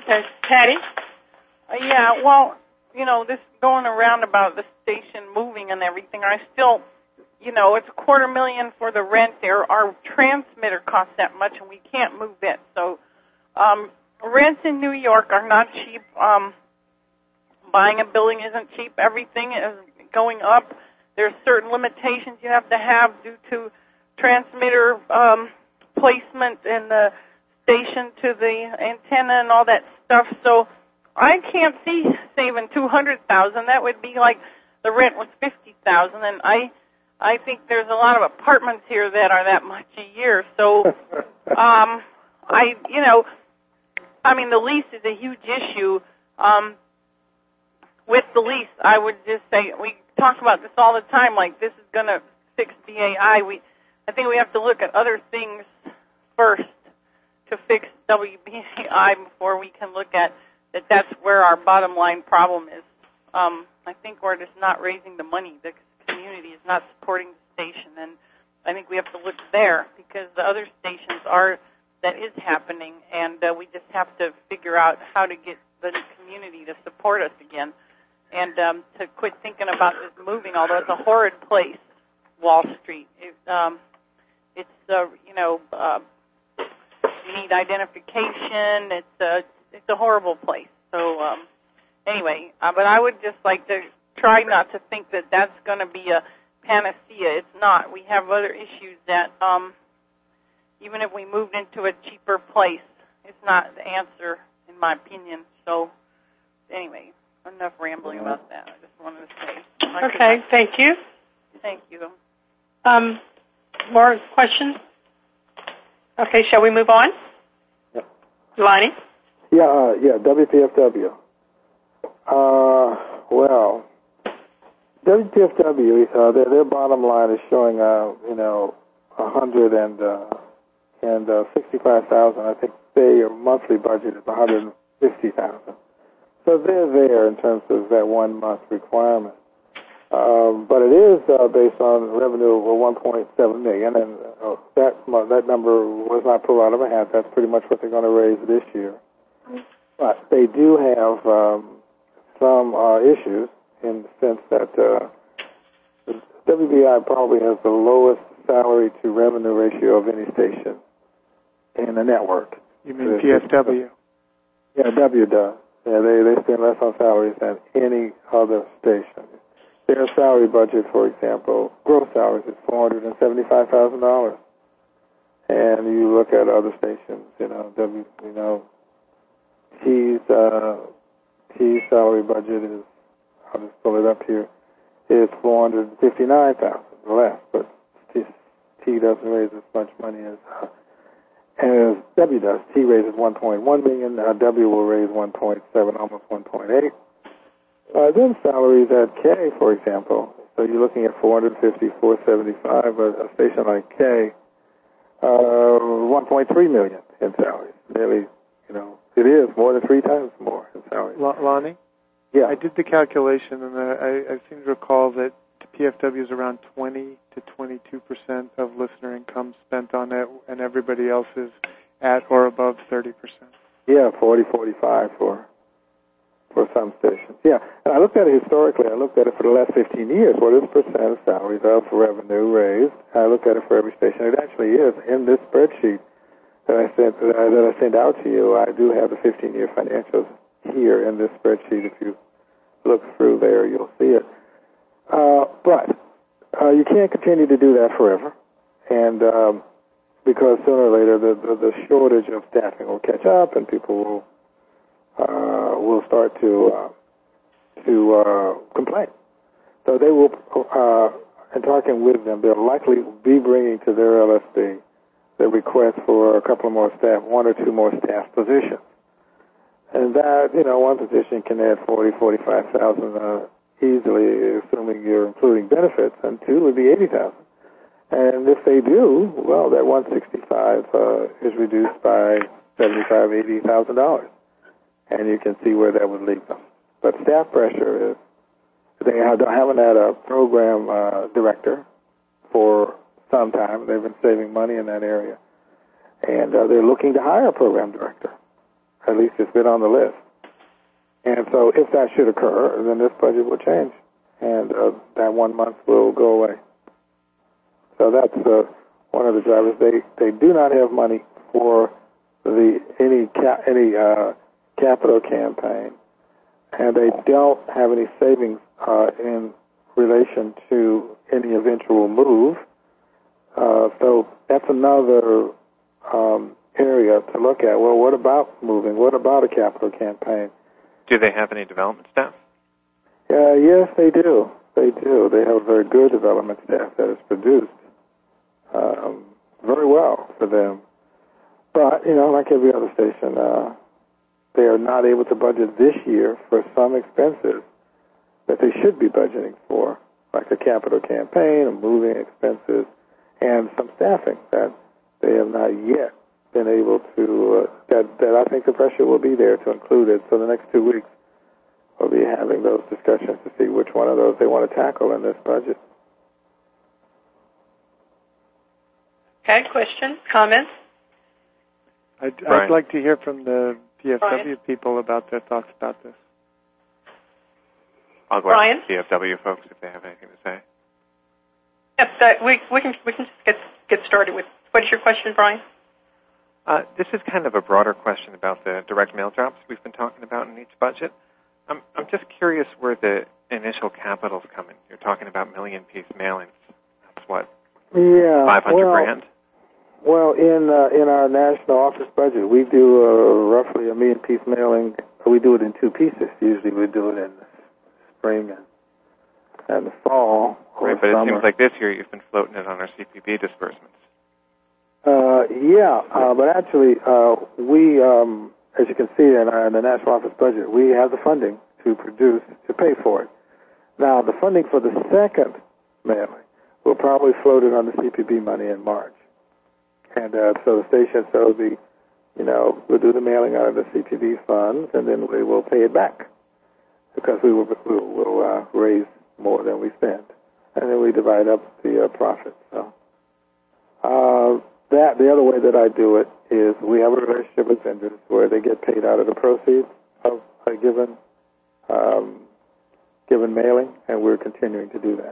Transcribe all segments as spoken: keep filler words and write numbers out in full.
Okay, Patty? Uh, yeah, well, you know, this going around about the station moving and everything, I still, you know, it's a quarter million for the rent there. Our transmitter costs that much, and we can't move it. So um, rents in New York are not cheap. Um, buying a building isn't cheap. Everything is going up. There's certain limitations you have to have due to transmitter um, placement and the station to the antenna and all that stuff. So I can't see saving two hundred thousand. That would be like the rent was fifty thousand, and I I think there's a lot of apartments here that are that much a year. So um I you know I mean the lease is a huge issue. Um with the lease, I would just say we talk about this all the time, like this is gonna fix B A I. We I think we have to look at other things first to fix W B A I before we can look at that that's where our bottom line problem is. Um, I think we're just not raising the money. The community is not supporting the station, and I think we have to look there because the other stations are, that is happening, and uh, we just have to figure out how to get the community to support us again and um, to quit thinking about this moving, although it's a horrid place, Wall Street. It, um, it's, uh, you know, uh, you need identification. It's a, it's a horrible place. So, um, anyway, uh, but I would just like to try not to think that that's going to be a panacea. It's not. We have other issues that, um, even if we moved into a cheaper place, it's not the answer, in my opinion. So, anyway, enough rambling about that. I just wanted to say. Okay, thank you. Thank you. Um, more questions? Okay, shall we move on? Yeah. Lonnie? Yeah, uh, yeah, W P F W. Uh, well, W P F W, uh, their, their bottom line is showing, uh, you know, a hundred and uh, and uh, sixty-five thousand. I think their monthly budget is one hundred and fifty thousand. So they're there in terms of that one month requirement. Um, but it is uh, based on revenue of one point seven million, and uh, that that number was not pulled out of a hat. That's pretty much what they're going to raise this year. But they do have um, some uh, issues in the sense that uh, W B I probably has the lowest salary to revenue ratio of any station in the network. You mean P F W? Yeah, W does. Yeah, they they spend less on salaries than any other station. Their salary budget, for example, gross salaries is four hundred and seventy-five thousand dollars. And you look at other stations, you know, W, you know, T's uh, T's salary budget is, I'll just pull it up here, is four hundred and fifty-nine thousand dollars less, but T, T doesn't raise as much money as uh, as W does. T raises one point one million dollars. Uh, W will raise one point seven, almost one point eight. Uh, then salaries at K, for example. So you're looking at four hundred fifty, four seventy-five. A, a station like K, uh, one point three million dollars in salaries. Nearly, you know, it is more than three times more in salaries. L- Lonnie? Yeah. I did the calculation, and I, I seem to recall that P F W is around twenty to twenty-two percent of listener income spent on it, and everybody else is at or above thirty percent. Yeah, forty, forty-five for for some stations. Yeah, and I looked at it historically. I looked at it for the last fifteen years. What is the percent of salaries of revenue raised? I looked at it for every station. It actually is in this spreadsheet that I sent that I, that I sent out to you. I do have the fifteen-year financials here in this spreadsheet. If you look through there, you'll see it. Uh, but uh, you can't continue to do that forever, and um, because sooner or later the, the, the shortage of staffing will catch up, and people will uh, will start to uh, to uh, complain. So they will, uh, in talking with them, they'll likely be bringing to their L S D the request for a couple of more staff, one or two more staff positions, and that, you know, one position can add forty, forty-five thousand. Uh, easily, assuming you're including benefits, and two would be eighty thousand. And if they do, well, that one sixty-five uh, is reduced by seventy-five, eighty thousand dollars, and you can see where that would leave them. But staff pressure is they have, haven't had a program uh, director for some time. They've been saving money in that area, and uh, they're looking to hire a program director. At least it's been on the list. And so if that should occur, then this budget will change, and uh, that one month will go away. So that's uh, one of the drivers. They they do not have money for the any ca- any uh, capital campaign, and they don't have any savings uh, in relation to any eventual move. Uh, so that's another um, area to look at. Well, what about moving? What about a capital campaign? Do they have any development staff? Uh, yes, they do. They do. They have a very good development staff that is produced um, very well for them. But, you know, like every other station, uh, they are not able to budget this year for some expenses that they should be budgeting for, like a capital campaign, or moving expenses, and some staffing that they have not yet been able to, uh, that, that I think the pressure will be there to include it. So the next two weeks we'll be having those discussions to see which one of those they want to tackle in this budget. Okay, question, comments? I'd, I'd like to hear from the P F W Brian? people about their thoughts about this. I'll go Brian? ask the P F W folks if they have anything to say. Yep, that, we, we can we can just get, get started with, what is your question, Brian? Uh, this is kind of a broader question about the direct mail drops we've been talking about in each budget. I'm, I'm just curious where the initial capital's coming. You're talking about million-piece mailings. That's what, Yeah, five hundred well, grand? Well, in uh, in our national office budget, we do uh, roughly a million-piece mailing. We do it in two pieces. Usually we do it in the spring and, and the fall or Right, but summer. it seems like this year you've been floating it on our C P B disbursements. Uh, yeah, uh, but actually, uh, we, um, as you can see in, our, in the national office budget, we have the funding to produce, to pay for it. Now, the funding for the second mailing will probably float it on the C P B money in March. And uh, so the station, so it'll be, you know, we'll do the mailing out of the C P B funds, and then we will pay it back because we will, we will uh, raise more than we spend. And then we divide up the uh, profit. So uh, that the other way that I do it is we have a relationship with vendors where they get paid out of the proceeds of a given um, given mailing, and we're continuing to do that.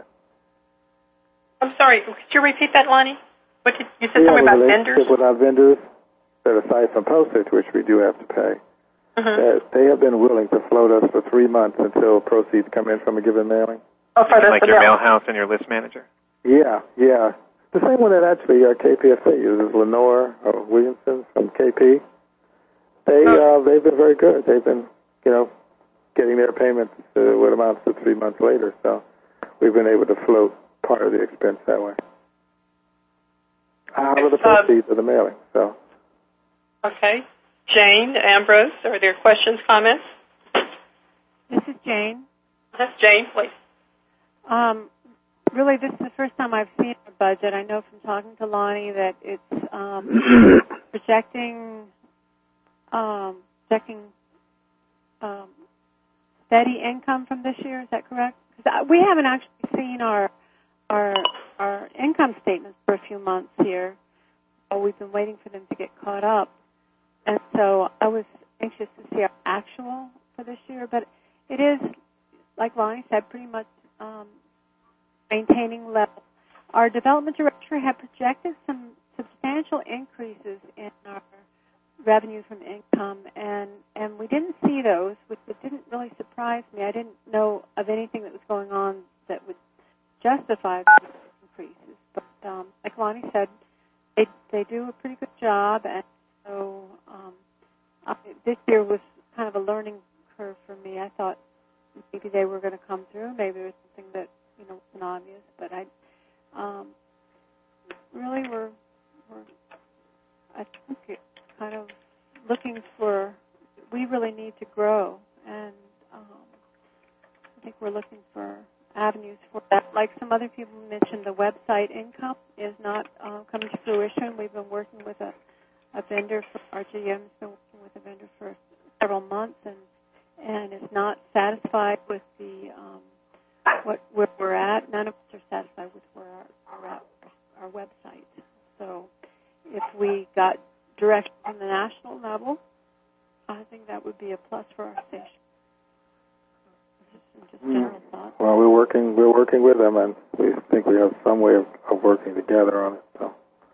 I'm sorry, could you repeat that, Lonnie? What did, you said we something have about a vendors? relationship with our vendors that aside from postage, which we do have to pay, Mm-hmm. that they have been willing to float us for three months until proceeds come in from a given mailing. Oh, for the, Like for your the, mail house and your list manager? Yeah, yeah. The same one that actually uh, K P F A uses, Lenore or Williamson from K P. They uh, they've been very good. They've been, you know, getting their payments uh, what amounts to three months later. So we've been able to float part of the expense that way out of the proceeds um, of the mailing. So. Okay. Jane, Ambrose, are there questions, comments? This is Jane. That's Jane, please. Um, really, this is the first time I've seen a budget. I know from talking to Lonnie that it's um, projecting, um, projecting um, steady income from this year. Is that correct? Because we haven't actually seen our our our income statements for a few months here. Oh, we've been waiting for them to get caught up. And so I was anxious to see our actual for this year, but it is, like Lonnie said, pretty much um, maintaining level. Our development director had projected some substantial increases in our revenue from income, and, and we didn't see those, which didn't really surprise me. I didn't know of anything that was going on that would justify these increases. But um, like Lonnie said, they, they do a pretty good job, and so um, I, this year was kind of a learning curve for me. I thought maybe they were going to come through. Maybe it was something that, you know, wasn't obvious. But I um, really were, were, I think, it kind of looking for, we really need to grow. And um, I think we're looking for avenues for that. Like some other people mentioned, the website income is not uh, coming to fruition. We've been working with a A vendor for R G M has been working with a vendor for several months, and and is not satisfied with the um, what where we're at. None of us are satisfied with where our, we're at our website. So, if we got direction from the national level uh, a plus for our station. Just general thought. Well, we're working. We're working with them, and we think we have some way of, of working together on it. So.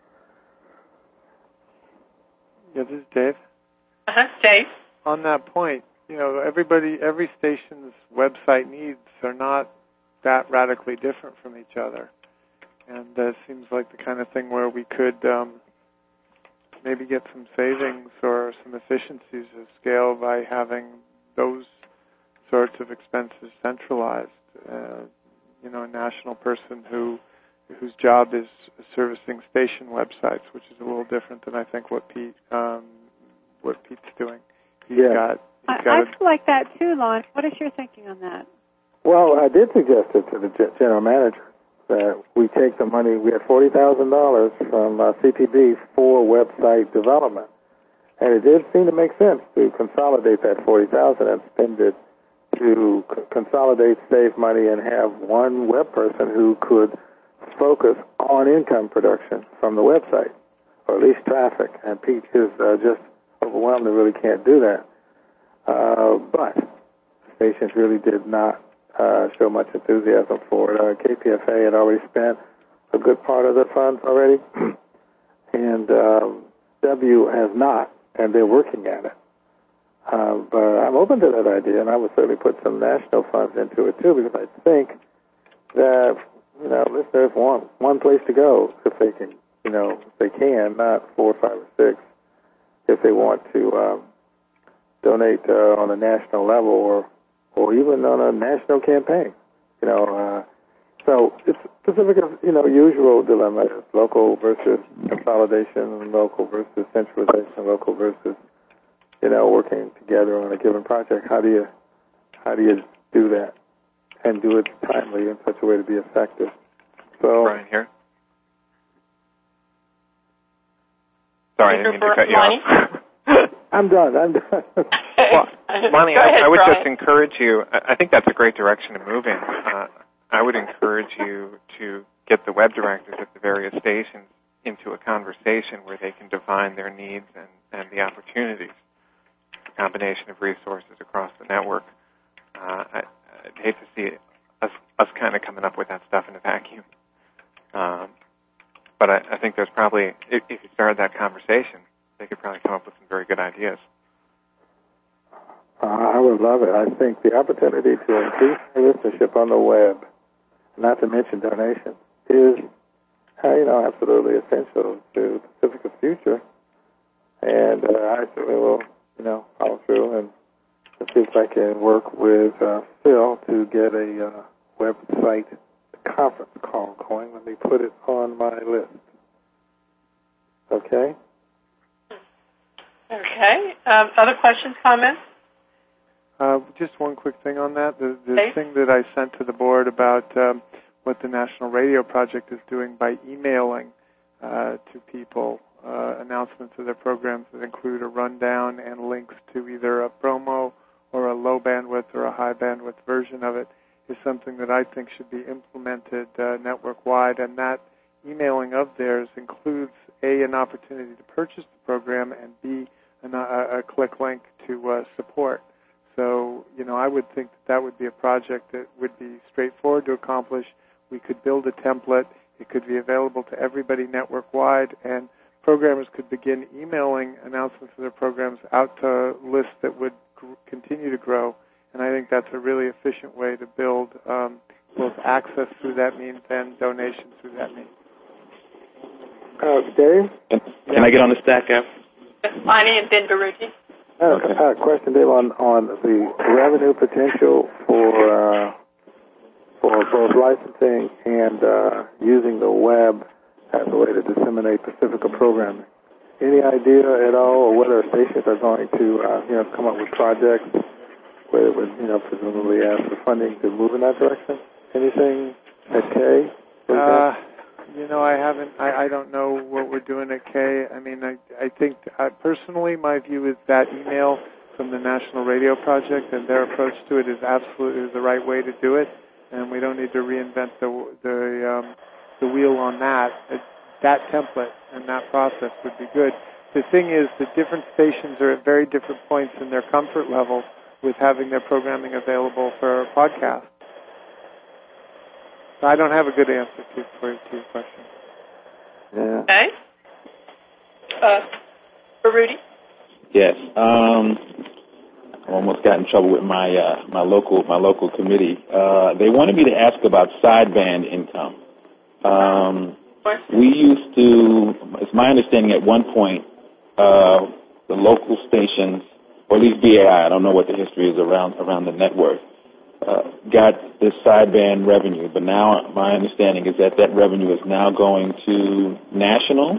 Yeah, this is Dave. Uh-huh, Dave. On that point, you know, everybody, every station's website needs are not that radically different from each other, and uh, it seems like the kind of thing where we could um, maybe get some savings or some efficiencies of scale by having those sorts of expenses centralized. Uh, you know, a national person who whose job is servicing station websites, which is a little different than I think what Pete um, what Pete's doing. He's yeah. got. He's I, got I a, feel like that too, Lon. What is your thinking on that? Well, I did suggest it to the general manager that we take the money. We had forty thousand dollars from uh, C P B for website development, and it did seem to make sense to consolidate that forty thousand dollars and spend it to c- consolidate, save money, and have one web person who could focus on income production from the website, or at least traffic. And Pete is uh, just overwhelmed and really can't do that. Uh, but stations really did not uh, show much enthusiasm for it. Uh, K P F A had already spent a good part of the funds already, and um, W has not, and they're working at it. Uh, but I'm open to that idea, and I would certainly put some national funds into it too, because I think that, you know, listeners want one place to go if they can, you know, if they can, not four, five, or six, if they want to um, donate uh, on a national level or or even on a national campaign, you know. Uh, so it's specific of, you know, usual dilemma, local versus consolidation, local versus centralization, local versus, you know, working together on a given project. How do you how do you do that and do it timely in such a way to be effective? So, Brian here. Sorry, I didn't mean to cut you off. I'm done. I'm done. Well, Lonnie, I, I would just encourage you. I think that's a great direction to move in. Uh, I would encourage you to get the web directors at the various stations into a conversation where they can define their needs and, and the opportunities, a combination of resources across the network. Uh, I, I'd hate to see us, us kind of coming up with that stuff in a vacuum. Um, but I, I think there's probably, if, if you started that conversation, they could probably come up with some very good ideas. Uh, I would love it. I think the opportunity to increase listenership on the web, not to mention donations, is, uh, you know, absolutely essential to Pacifica's future. And uh, I certainly will, you know, follow through and see if I can work with uh, Phil to get a uh, website conference call going. Let me put it on my list. Okay? Okay. Um, other questions, comments? Uh, just one quick thing on that. The, the Dave? thing that I sent to the board about um, what the National Radio Project is doing by emailing uh, to people uh, announcements of their programs that include a rundown and links to either a promo or a low bandwidth or a high bandwidth version of it is something that I think should be implemented uh, network-wide. And that emailing of theirs includes, A, an opportunity to purchase the program, and B, an, a, a click link to uh, support. So, you know, I would think that that would be a project that would be straightforward to accomplish. We could build a template. It could be available to everybody network-wide, and programmers could begin emailing announcements of their programs out to lists that would gr- continue to grow. And I think that's a really efficient way to build um, both access through that means and donations through that means. Uh, Dave? Can yeah. I get on the stack app? Lonnie and then Baruti. Uh, okay. uh, question, Dave, on, on the revenue potential for uh, for both licensing and uh, using the web as a way to disseminate Pacifica programming. Any idea at all, or whether stations are going to uh, you know come up with projects where it would you know presumably ask for funding to move in that direction? Anything at K? Uh, you know, I haven't. I, I don't know what we're doing at K. I mean, I I think uh, personally, my view is that email from the National Radio Project and their approach to it is absolutely the right way to do it, and we don't need to reinvent the the um, the wheel on that. It, that template and that process would be good. the thing is that different stations are at very different points in their comfort level with having their programming available for podcast. So I don't have a good answer to, for, to your question. Yeah. Okay. Uh, for Rudy? Yes. Um, I almost got in trouble with my uh, my local my local committee. Uh, they wanted me to ask about sideband income. Um, we used to, it's my understanding at one point, uh, the local stations, or at least B A I, I don't know what the history is around around the network, uh, got this sideband revenue. But now my understanding is that that revenue is now going to national,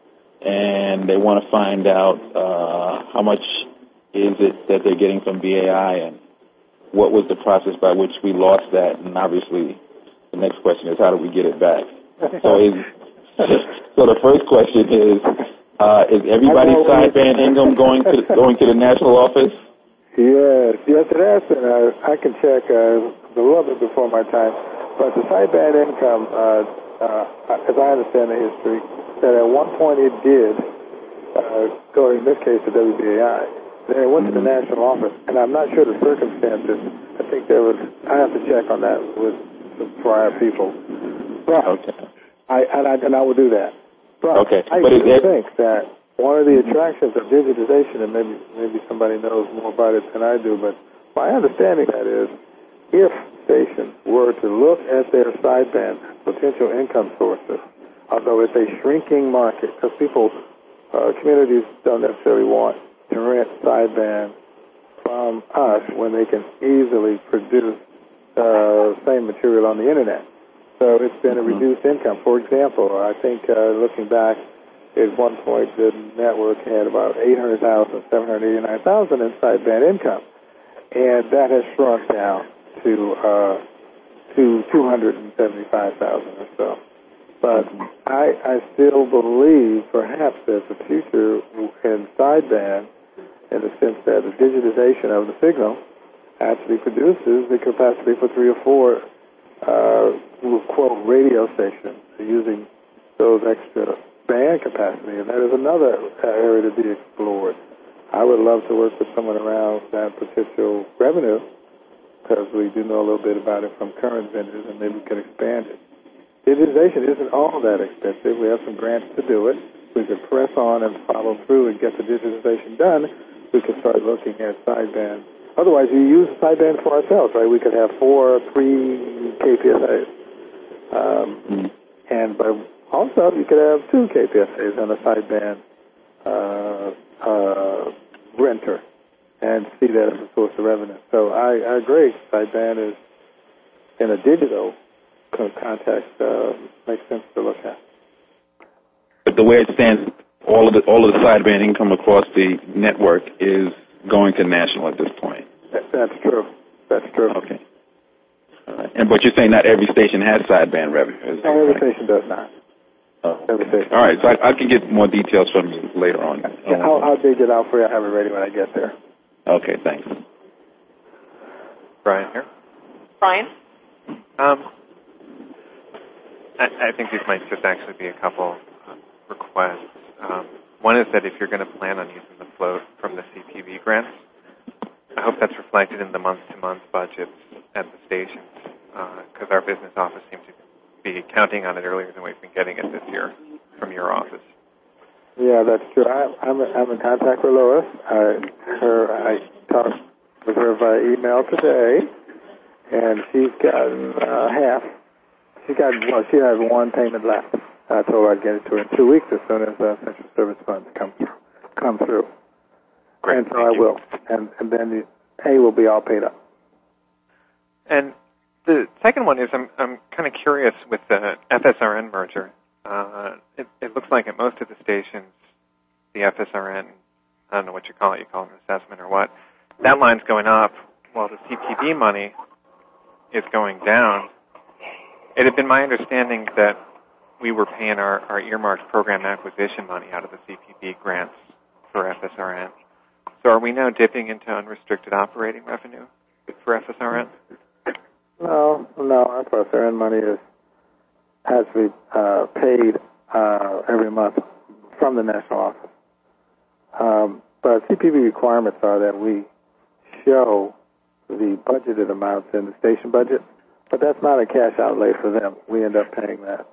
and they want to find out uh, how much is it that they're getting from B A I, and what was the process by which we lost that. And obviously the next question is, how do we get it back? So is, so the first question is, uh, is everybody's sideband income going to going to the national office? Yes, yes, it has been. Uh, I can check uh, a little bit before my time, but the sideband income, uh, uh, as I understand the history, that at one point it did uh, go, in this case, to W B A I. Then it went mm-hmm. to the national office, and I'm not sure the circumstances. I think there was, I have to check on that with the prior people. But okay. I, and I and I will do that. But okay. I but do there... think that one of the attractions of digitization, and maybe maybe somebody knows more about it than I do, but my understanding that is, if stations were to look at their sideband potential income sources, although it's a shrinking market, because people, uh, communities don't necessarily want to rent sideband from us when they can easily produce uh, same material on the internet. So it's been a reduced income. For example, I think uh, looking back, at one point the network had about eight hundred thousand, seven hundred eighty-nine thousand in sideband income, and that has shrunk down to uh, to two hundred seventy-five thousand or so. But I, I still believe perhaps that the future in sideband, in the sense that the digitization of the signal actually produces the capacity for three or four, uh, we'll quote, radio stations using those extra band capacity, and that is another area to be explored. I would love to work with someone around that potential revenue, because we do know a little bit about it from current vendors, and maybe we can expand it. Digitization isn't all that expensive. We have some grants to do it. We could press on and follow through and get the digitization done. We could start looking at sideband. Otherwise, you use the sideband for ourselves, right? We could have four, three K P S As. Um, mm-hmm. And but also, you could have two K P S As on a sideband uh, uh, renter and see that as a source of revenue. So I, I agree. Sideband is, in a digital context, uh, makes sense to look at. But the way it stands, all of the all of the sideband income across the network is going to national at this point. That, that's true. That's true. Okay. All right. And but you're saying not every station has sideband revenue? No, every station does not. Oh. Every station. All right. So I, I can get more details from you later on. Yeah, I'll, I'll dig it out for you. I'll have it ready when I get there. Okay. Thanks. Brian here. Brian? Um, I, I think these might just actually be a couple uh, requests. Um, one is that if you're going to plan on using the float from the C P B grants, I hope that's reflected in the month-to-month budgets at the stations, because uh, our business office seems to be counting on it earlier than we've been getting it this year from your office. Yeah, that's true. I, I'm, I'm in contact with Lois. I, her, I talked with her via email today, and she's gotten uh, half. She got well. She has one payment left. I told her I'd get it to her in two weeks as soon as uh, Central Service Funds come through. Come through. Great, and so I will, and and then the A will be all paid up. And the second one is I'm I'm kind of curious with the F S R N merger. Uh, it, it looks like at most of the stations, the F S R N, I don't know what you call it, you call it an assessment or what, that line's going up while the C P B money is going down. It had been my understanding that we were paying our, our earmarked program acquisition money out of the C P B grants for F S R N. So are we now dipping into unrestricted operating revenue for F S R N? No, no. F S R N money is has to be uh, paid uh, every month from the national office. Um, but C P B requirements are that we show the budgeted amounts in the station budget, but that's not a cash outlay for them. We end up paying that.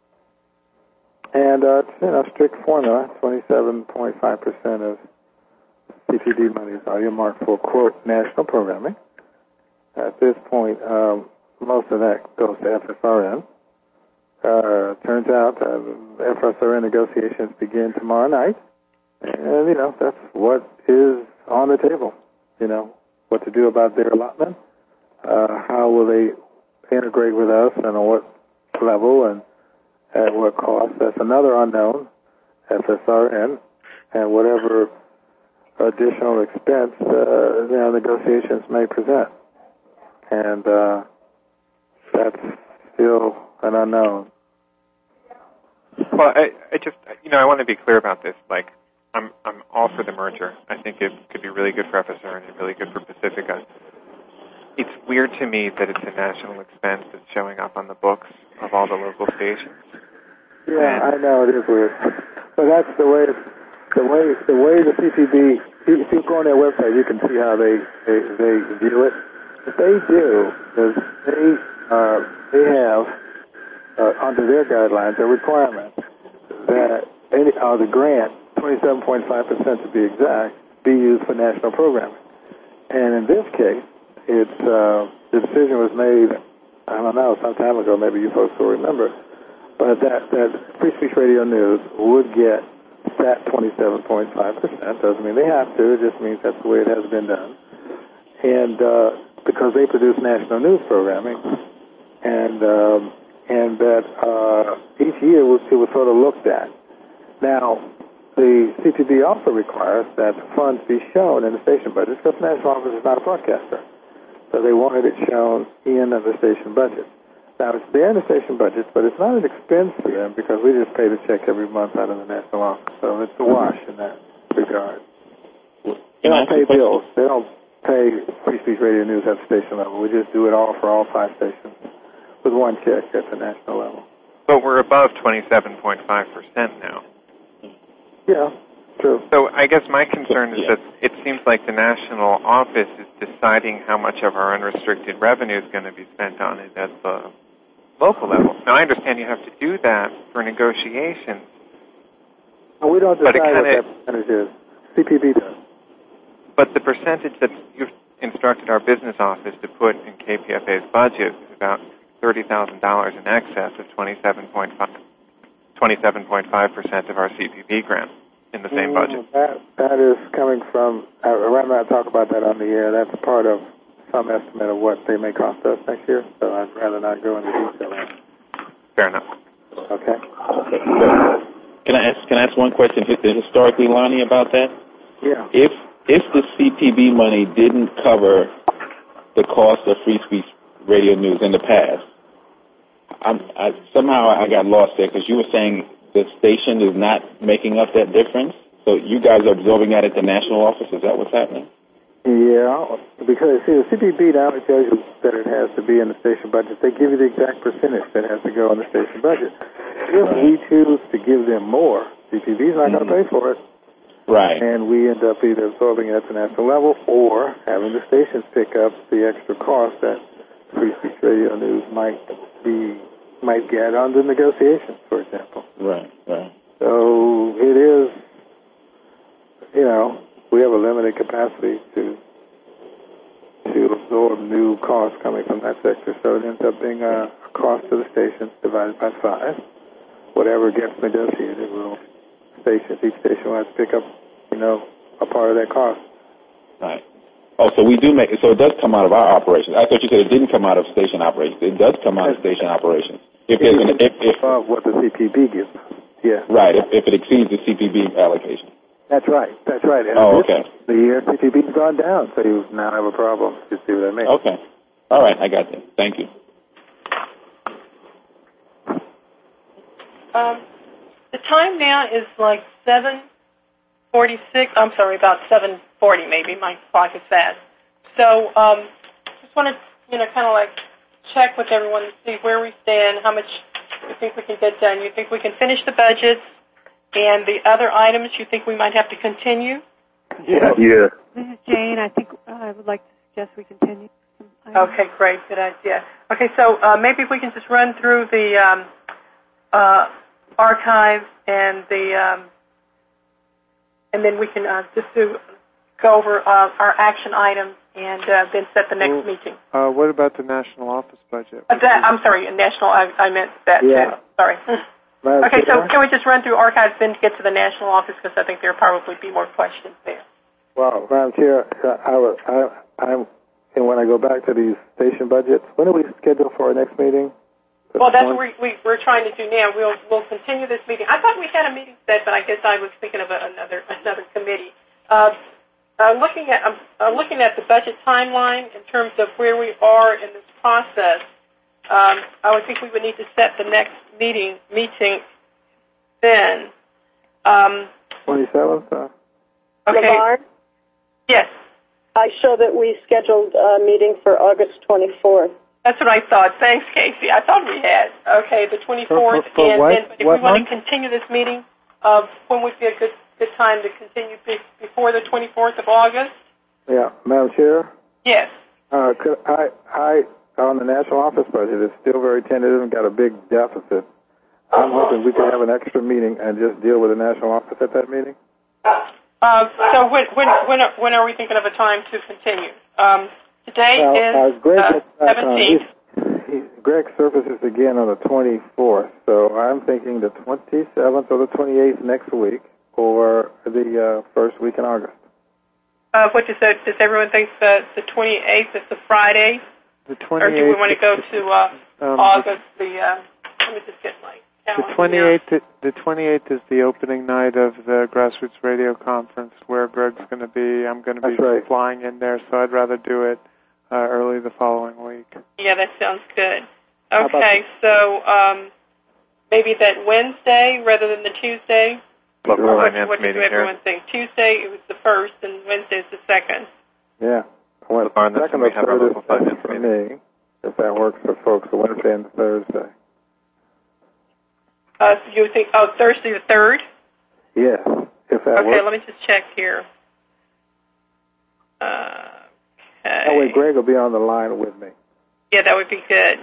And, uh, you know, strict formula, twenty-seven point five percent of C P B monies are earmarked for, quote, national programming. At this point, um, most of that goes to F S R N. Uh, turns out uh, F S R N negotiations begin tomorrow night. And, you know, that's what is on the table. You know, what to do about their allotment, uh, how will they integrate with us, and on what level, and at what cost. That's another unknown, F S R N, and whatever additional expense, uh, you know, negotiations may present. And uh, that's still an unknown. Well, I, I just, you know, I want to be clear about this. Like, I'm, I'm all for the merger. I think it could be really good for F S R N and really good for Pacifica. It's weird to me that it's a national expense that's showing up on the books of all the local stations. Yeah, I know it is weird, but that's the way. The way the way the C P B. If you go on their website, you can see how they they, they view it. What they do is they uh, they have uh, under their guidelines a requirement that any uh, the grant, twenty-seven point five percent to be exact, be used for national programming. And in this case, it's uh, the decision was made, I don't know, some time ago. Maybe you folks will remember, but that that Free Speech Radio News would get that twenty-seven point five percent. Doesn't mean they have to. It just means that's the way it has been done. And uh, because they produce national news programming, and um, and that uh, each year it was, it was sort of looked at. Now, the C P B also requires that the funds be shown in the station budget because the National Office is not a broadcaster. So they wanted it shown in the station budget. Now, it's there in the station budget, but it's not an expense to them because we just pay the check every month out of the National Office. So it's a wash in that regard. They don't pay bills. They don't pay Free Speech Radio News at the station level. We just do it all for all five stations with one check at the national level. But we're above twenty-seven point five percent now. Yeah, true. So I guess my concern is that it seems like the national office is deciding how much of our unrestricted revenue is going to be spent on it at the local level. Now, I understand you have to do that for negotiations. No, we don't decide kinda, what that percentage is. C P B does. But the percentage that you've instructed our business office to put in K P F A's budget is about thirty thousand dollars in excess of twenty-seven point five percent of our C P P grant in the same budget. Mm, that, that is coming from, I rather not talk about that on the air. That's part of some estimate of what they may cost us next year, so I'd rather not go into detail on it. Fair enough. Okay. Okay. Can I ask, can I ask one question historically, Lonnie, about that? Yeah. If if the C P B money didn't cover the cost of Free Speech Radio News in the past, I'm, I, somehow I got lost there because you were saying the station is not making up that difference. So you guys are absorbing that at the national office. Is that what's happening? Yeah, because see, the C P B not only tells you that it has to be in the station budget, they give you the exact percentage that has to go in the station budget. If we choose to give them more, C P B is not mm-hmm. going to pay for it. Right. And we end up either absorbing it at the national level or having the stations pick up the extra cost that Free Speech Radio News might be might get on the negotiations, for example. Right, right. So it is, you know, we have a limited capacity to to absorb new costs coming from that sector. So it ends up being a cost to the stations divided by five. Whatever gets negotiated, will stations each station will have to pick up, you know, a part of that cost. Right. Oh, so we do make it. So it does come out of our operations. I thought you said it didn't come out of station operations. It does come out of station operations. If there's an, if, if above what the C P B gives, yeah. Right. If, if it exceeds the C P B allocation. That's right. That's right. And oh, okay. The year C P B's gone down, so you now have a problem. You see what I mean? Okay. All right. I got that. Thank you. Um, the time now is like seven forty-six. I'm sorry, about seven forty maybe. My clock is fast. So um, just want to, you know, kind of like check with everyone to see where we stand, how much you think we can get done. You think we can finish the budgets And the other items you think we might have to continue? Yeah. Yeah. This is Jane. I think uh, I would like to suggest we continue. Some items. Okay, great. Good idea. Okay, so uh, maybe if we can just run through the um, uh, archives and the, um, and then we can uh, just do go over uh, our action items and uh, then set the next well, meeting. Uh, what about the national office budget? Uh, that, I'm sorry, national. I, I meant that Yeah. too. Sorry. Okay, so can we just run through archives then to get to the national office, because I think there will probably be more questions there. Well, Madam Chair, I, I, I, I'm, and when I go back to these station budgets, when are we scheduled for our next meeting? Well, that's what we, we, we're trying to do now. We'll we'll continue this meeting. I thought we had a meeting set, but I guess I was thinking of a, another another committee. Uh, uh, looking at I'm uh, looking at the budget timeline in terms of where we are in this process. Um, I would think we would need to set the next meeting meeting then. Um, twenty-seventh. Uh, okay. LeVar? Yes. I show that we scheduled a meeting for August twenty-fourth. That's what I thought. Thanks, Casey. I thought we had. Okay, the twenty-fourth. For, for, for and what? then, but if what we want month? to continue this meeting, uh, when would be a good good time to continue be, before the twenty-fourth of August? Yeah, Madam Chair. Yes. Uh, could I, I, on the national office budget, it's still very tentative and got a big deficit. I'm hoping we could have an extra meeting and just deal with the national office at that meeting. Uh, so when when when are, when are we thinking of a time to continue? Um, today well, is uh, Greg uh, gets back on- seventeenth. he's- he- Greg surfaces again on the twenty-fourth, so I'm thinking the twenty-seventh or the twenty-eighth next week, or the uh, first week in August. Uh, what does that? Does everyone think the the twenty-eighth is the Friday, The or do we want to go to uh, um, August? The uh, let me just get my The calendar. twenty-eighth, the twenty-eighth is the opening night of the Grassroots Radio Conference, where Greg's going to be. I'm going to be That's right. flying in there, so I'd rather do it uh, early the following week. Yeah, that sounds good. How about Okay, so um, maybe that Wednesday rather than the Tuesday. Local Sure. What, finance what does meeting here. everyone think? Tuesday it was the first, and Wednesday is the second. Yeah. Well, LeVar, that's second when or we have our third is local best finance for meeting. me, if that works for folks, the Wednesday and the Thursday. Uh, so you would think, oh, Thursday the third? Yes, if that Okay, works. let me just check here. Uh, okay. That way Greg will be on the line with me. Yeah, that would be good.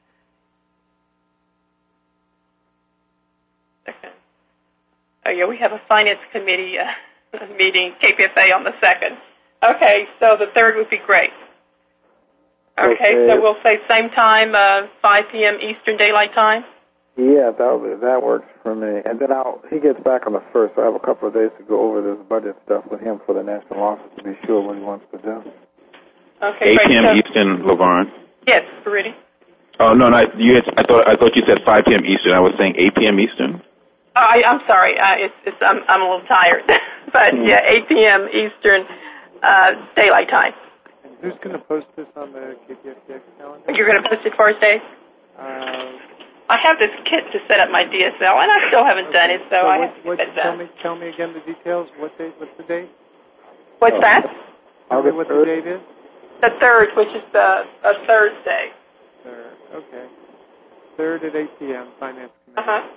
Second. Oh, yeah, we have a finance committee uh, meeting, K P F A, on the second. Okay, so the third would be great. Okay, Okay. so we'll say same time, uh, five p.m. Eastern Daylight Time? Yeah, that be, that works for me. And then I'll he gets back on the first, so I have a couple of days to go over this budget stuff with him for the national office to be sure what he wants to do. Okay, eight great. p.m. So- Eastern, LeVar. Yes, Rudy. Oh no, no, you had, I thought I thought you said five p.m. Eastern. I was saying eight p.m. Eastern. Oh, I, I'm sorry. Uh, it's, it's I'm I'm a little tired, but Hmm. yeah, eight p.m. Eastern uh, Daylight Time. And who's going to post this on the K P F T X calendar? You're going to post it for us, Dave? Uh, I have this kit to set up my D S L, and I still haven't done it, so, I what, have to what, get that tell done. me, tell me again the details. What date? What's the date? What's that? Tell me August what third. the date is. The third, which is the a Thursday. Third. Okay. Third at eight p.m. Finance Uh Committee. huh.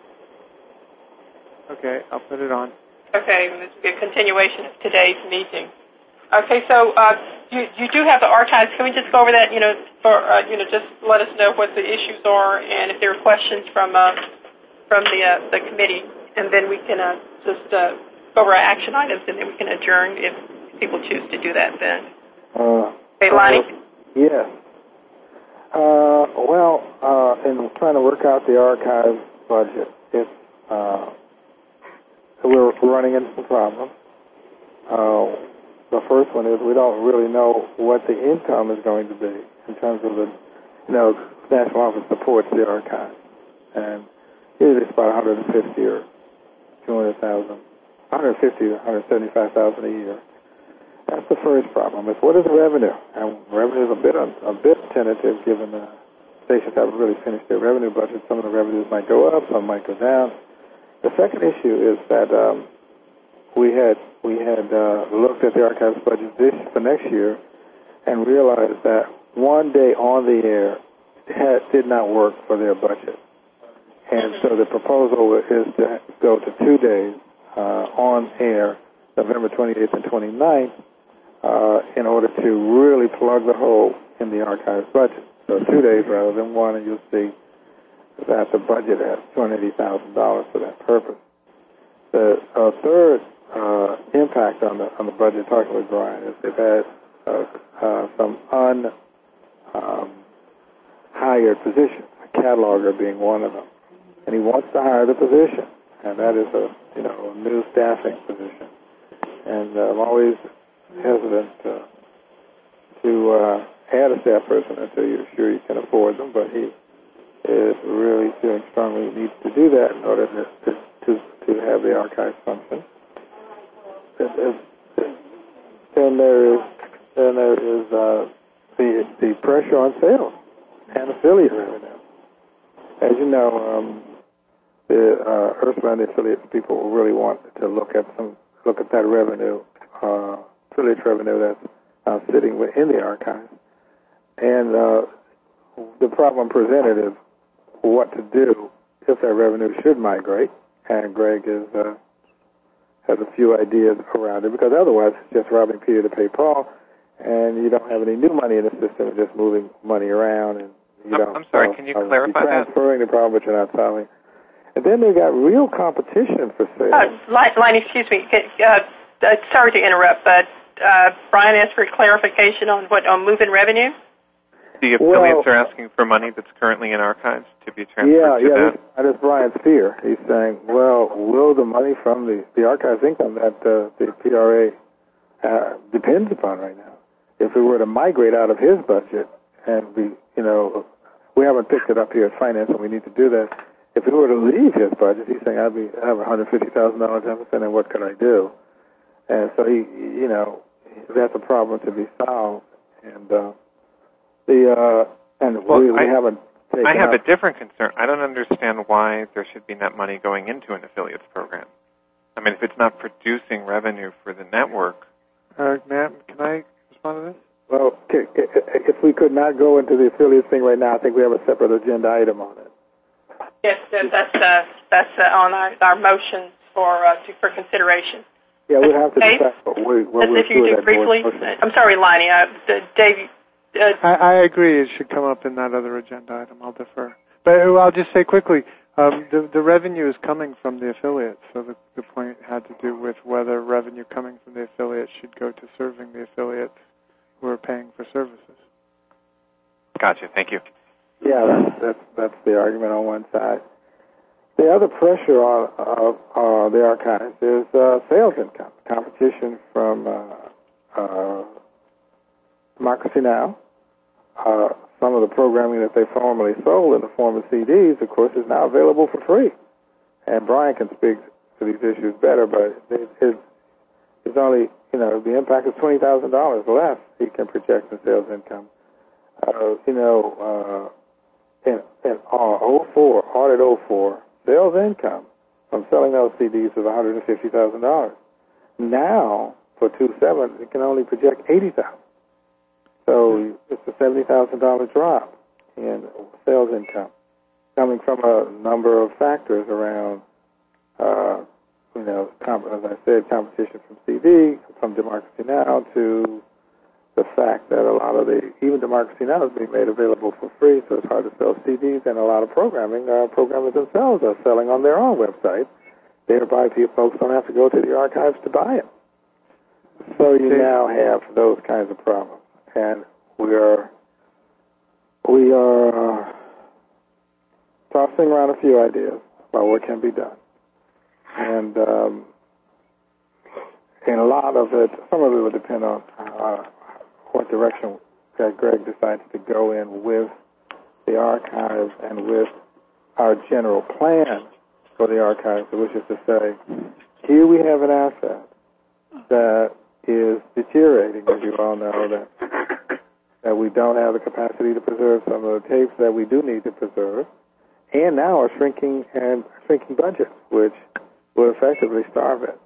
Okay, I'll put it on. Okay, and this will be a continuation of today's meeting. Okay, so uh, you you do have the archives. Can we just go over that? You know, for uh, you know, just let us know what the issues are and if there are questions from uh, from the uh, the committee, and then we can uh, just uh, go over our action items, and then we can adjourn if people choose to do that. Then. Uh, Okay, Lonnie. uh, yes. Uh, well, uh, in trying to work out the archive budget, it's uh, we're running into some problems. Uh, the first one is we don't really know what the income is going to be in terms of the, you know, national office supports the archive, and usually it's about one hundred fifty or two hundred thousand, one hundred fifty to one hundred seventy-five thousand a year. That's the first problem. Is what is the revenue? And revenue is a bit a bit tentative, given the stations haven't really finished their revenue budget. Some of the revenues might go up, some might go down. The second issue is that um, we had we had uh, looked at the archives budget this for next year and realized that one day on the air had, did not work for their budget, And so the proposal is to go to two days uh, on air, November twenty-eighth and twenty-ninth, uh, in order to really plug the hole in the archives budget. So two days rather than one, and you'll see that the budget has two hundred eighty thousand dollars for that purpose. The uh, third uh, impact on the on the budget, talking with Brian, is they've had uh, uh, some un um, hired positions, a cataloger being one of them, and he wants to hire the position, and that is a you know a new staffing position. And uh, I'm always hesitant uh, to uh, add a staff person until you're sure you can afford them, but he is really feeling strongly he needs to do that in order to to, to, to have the archives function. Then there is then there is uh, the the pressure on sales and affiliate revenue. As you know, um, the uh, Ursula and the affiliate people really want to look at some look at that revenue, uh, affiliate revenue that's uh, sitting within the archives, and uh, the problem presented is what to do if that revenue should migrate, and Greg is, uh, has a few ideas around it, because otherwise it's just robbing Peter to pay Paul, and you don't have any new money in the system, it's just moving money around. And you I'm, don't I'm sorry, solve, can you uh, clarify you're transferring that? the problem, but you're not solving. And then they got real competition for sales. Uh, Line, excuse me. Uh, uh, sorry to interrupt, but uh, Brian asked for clarification on what on moving revenue. The affiliates well, are asking for money that's currently in archives to be transferred yeah, to yeah, them. Yeah, that is Brian's fear. He's saying, well, will the money from the, the archives income that uh, the P R A uh, depends upon right now, if it were to migrate out of his budget, and we, you know, we haven't picked it up here at finance, and we need to do that. If it were to leave his budget, he's saying, I'd be I have one hundred fifty thousand dollars deficit, and what could I do? And so he, you know, that's a problem to be solved. And uh, the uh, and well, we, we I, haven't taken I have up. a different concern. I don't understand why there should be net money going into an affiliates program. I mean, if it's not producing revenue for the network. Uh, Matt, can I respond to this? Well, if we could not go into the affiliates thing right now, I think we have a separate agenda item on it. Yes, that's uh, that's uh, on our, our motions for uh, to, for consideration. Yeah, we'll have to Dave? decide what, we, what we'll if you do do with that briefly. board motion. I'm sorry, Lonnie. Uh, Dave. Uh, I, I agree. It should come up in that other agenda item. I'll defer. But I'll just say quickly, um, the, the revenue is coming from the affiliates, so the, the point had to do with whether revenue coming from the affiliates should go to serving the affiliates who are paying for services. Gotcha. Thank you. Yeah, that's, that's, that's the argument on one side. The other pressure on uh, uh, the archives is uh, sales income, competition from uh, uh, Democracy Now! Uh, some of the programming that they formerly sold in the form of C Ds, of course, is now available for free. And Brian can speak to these issues better, but it, it, it's only, you know, the impact is twenty thousand dollars less he can project in sales income. Uh, you know, uh, in, in uh, oh four, audit oh four, sales income from selling those C Ds was one hundred fifty thousand dollars. Now, for two seven, it can only project eighty thousand dollars. So it's a seventy thousand dollars drop in sales income, coming from a number of factors around, uh, you know, comp- as I said, competition from C D, from Democracy Now! To the fact that a lot of the, even Democracy Now! Is being made available for free, so it's hard to sell C Ds, and a lot of programming, uh, programmers themselves are selling on their own website, thereby people, folks don't have to go to the archives to buy it. So you now have those kinds of problems. And we are we are uh, tossing around a few ideas about what can be done, and um, and a lot of it, some of it will depend on uh, what direction that Greg decides to go in with the archives and with our general plan for the archives, which is to say, here we have an asset that is deteriorating, as you all know, that that we don't have the capacity to preserve some of the tapes that we do need to preserve, and now are shrinking and shrinking budgets, which will effectively starve it.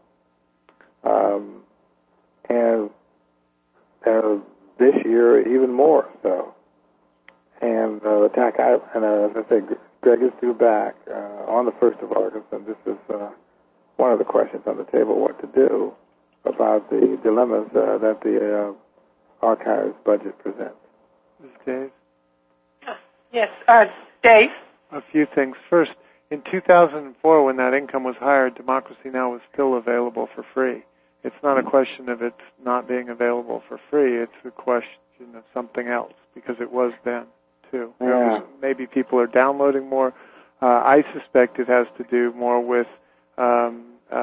Um, and uh, this year, even more so. And uh, the T A C, and uh, as I say, Greg is due back uh, on the first of August, and this is uh, one of the questions on the table, what to do about the dilemmas uh, that the uh, archives budget presents. This is Dave. Yes, uh, Dave. A few things. First, in two thousand four, when that income was hired, Democracy Now! Was still available for free. It's not a question of it not being available for free. It's a question of something else, because it was then, too. Yeah. Was, maybe people are downloading more. Uh, I suspect it has to do more with um, uh,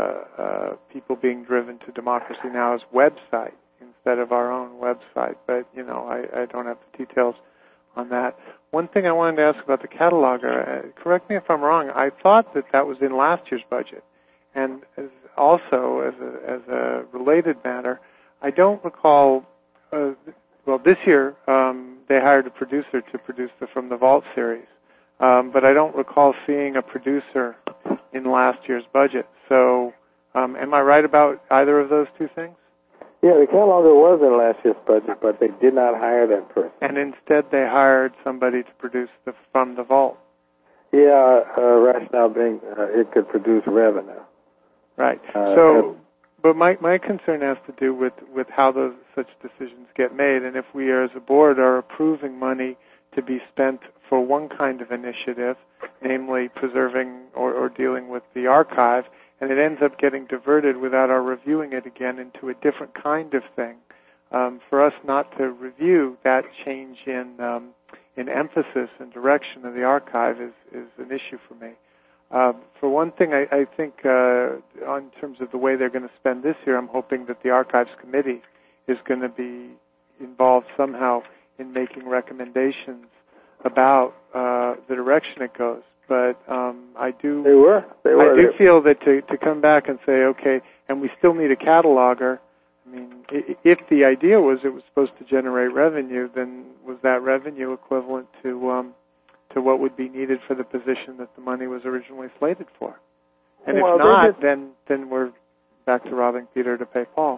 uh, people being driven to Democracy Now!'s website instead of our own website. But, you know, I, I don't have the details on that. One thing I wanted to ask about the cataloger, uh, correct me if I'm wrong, I thought that that was in last year's budget. And as also, as a, as a related matter, I don't recall, uh, well, this year um, they hired a producer to produce the From the Vault series, um, but I don't recall seeing a producer in last year's budget. So um, am I right about either of those two things? Yeah, the cataloger was in last year's budget, but they did not hire that person. And instead they hired somebody to produce the From the Vault. Yeah, uh, rationale being uh, it could produce revenue. Right. Uh, so, but my my concern has to do with, with how those such decisions get made, and if we, as a board, are approving money to be spent for one kind of initiative, namely preserving or, or dealing with the archive, and it ends up getting diverted without our reviewing it again into a different kind of thing. Um, for us not to review that change in um, in emphasis and direction of the archive is, is an issue for me. Uh, for one thing, I, I think uh, in terms of the way they're going to spend this year, I'm hoping that the Archives Committee is going to be involved somehow in making recommendations about uh, the direction it goes. But um, I do. They were. They were. I do feel that to to come back and say, okay, and we still need a cataloger. I mean, if the idea was it was supposed to generate revenue, then was that revenue equivalent to um, to what would be needed for the position that the money was originally slated for? And well, if not, just, then then we're back to robbing Peter to pay Paul.